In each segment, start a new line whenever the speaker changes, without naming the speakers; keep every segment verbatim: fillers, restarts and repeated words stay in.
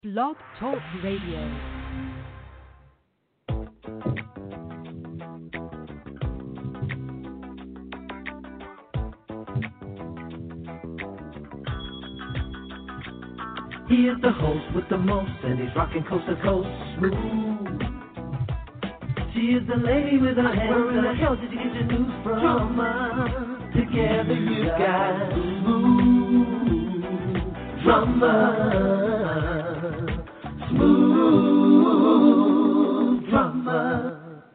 Blog Talk Radio.
He is the host with the most, and he's rocking coast to coast smooth. She is the lady with her hands. Where in the hell did you get your news from? Drama. Together you got smooth drama. Smooth drama.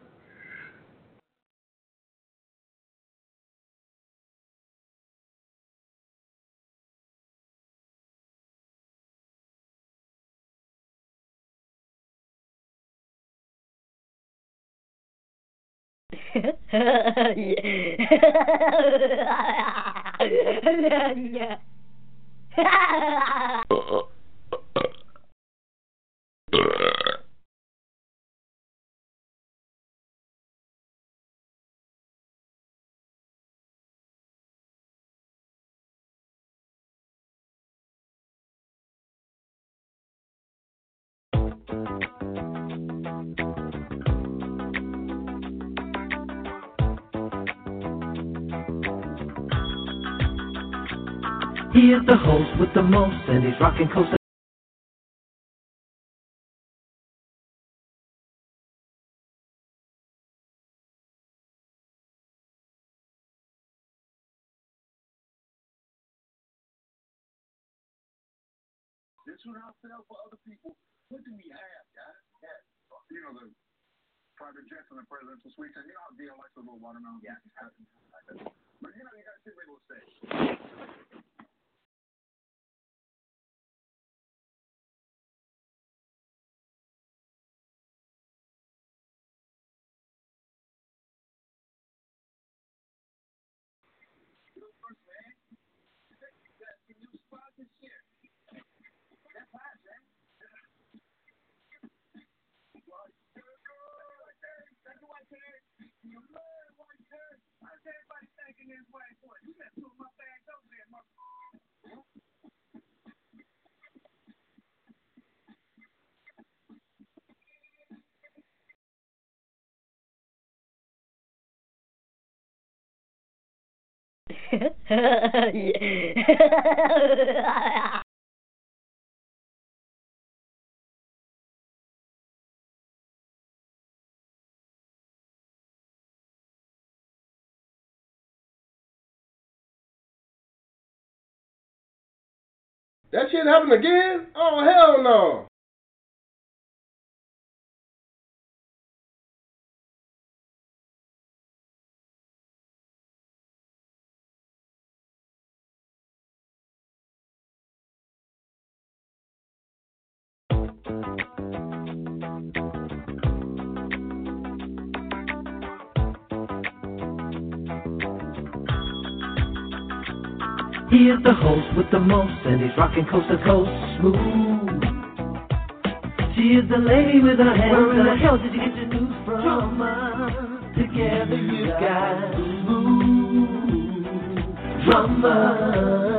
He is the host with the most, and he's rocking coast to
This one out there for other people. What do we have, guys? Yeah. You know, the private jets and the presidential suites, and you know how Deal likes a little watermelon. Yeah. But you know, you got to see what say.
That shit happened again? Oh, hell no.
He is the host with the most, and he's rocking coast to coast smooth. She is the lady with her hands. Where in the hell did you get your news from? Drama. Together you got smooth drama.